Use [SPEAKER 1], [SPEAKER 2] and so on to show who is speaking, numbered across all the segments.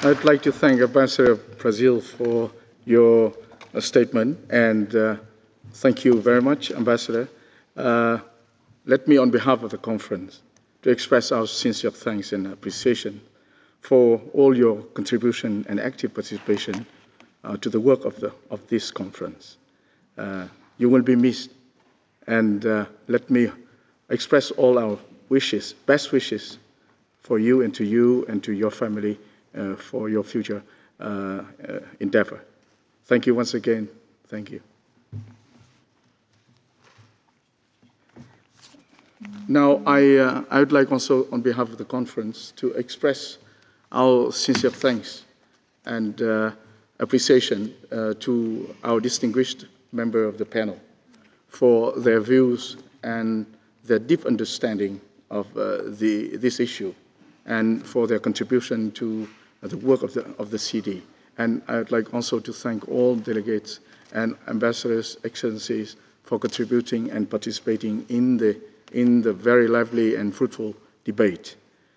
[SPEAKER 1] I'd like to thank Ambassador of Brazil for your statement, and thank you very much, Ambassador. Let me, on behalf of the conference, to express our sincere thanks and appreciation for all your contribution and active participation to the work of this conference. You will be missed, and let me express all our wishes, best wishes for you and to your family for your future endeavor. Thank you once again. Thank you. Now, I would like also, on behalf of the conference, to express our sincere thanks and appreciation to our distinguished member of the panel for their views and their deep understanding of this issue and for their contribution to the work of the CD. And I would like also to thank all delegates and ambassadors, excellencies, for contributing and participating in the very lively and fruitful debate.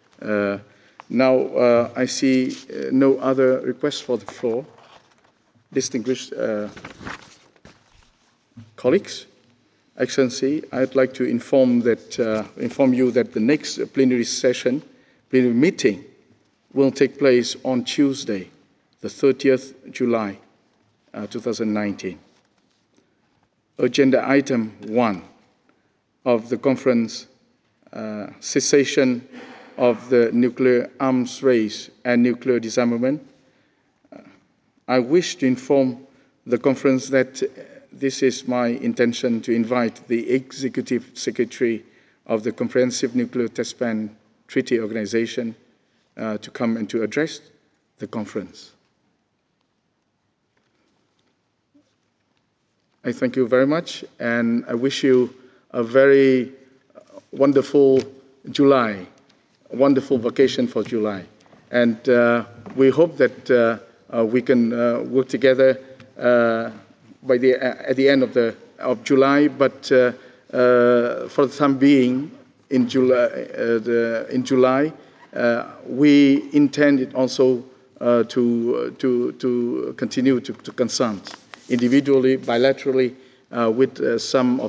[SPEAKER 1] Now, I see no other requests for the floor. Distinguished colleagues, Excellency, I'd like to inform you that the next plenary meeting, will take place on Tuesday, the 30th July, 2019. Agenda item 1 of the conference, cessation of the nuclear arms race and nuclear disarmament. I wish to inform the conference that this is my intention to invite the Executive Secretary of the Comprehensive Nuclear Test Ban Treaty Organization to come and to address the conference. I thank you very much, and I wish you a very wonderful July, a wonderful vacation for July. And we hope that we can work together at the end of July, but for the time being, in July, we intend also to continue to consult individually, bilaterally, with some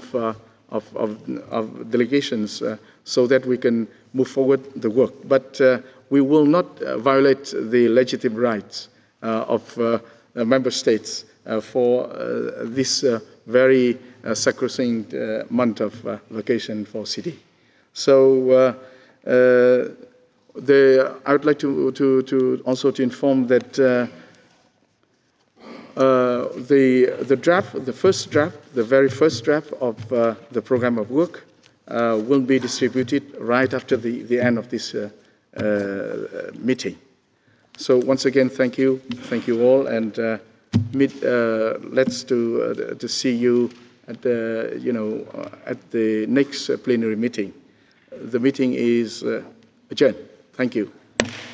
[SPEAKER 1] of delegations, so that we can move forward the work. But we will not violate the legitimate rights of member states for this very sacrosanct month of vacation for CD. So I would like to also to inform that the very first draft of the program of work will be distributed right after the end of this meeting. So once again, thank you all, and let's to see you at the next plenary meeting. The meeting is adjourned. Thank you.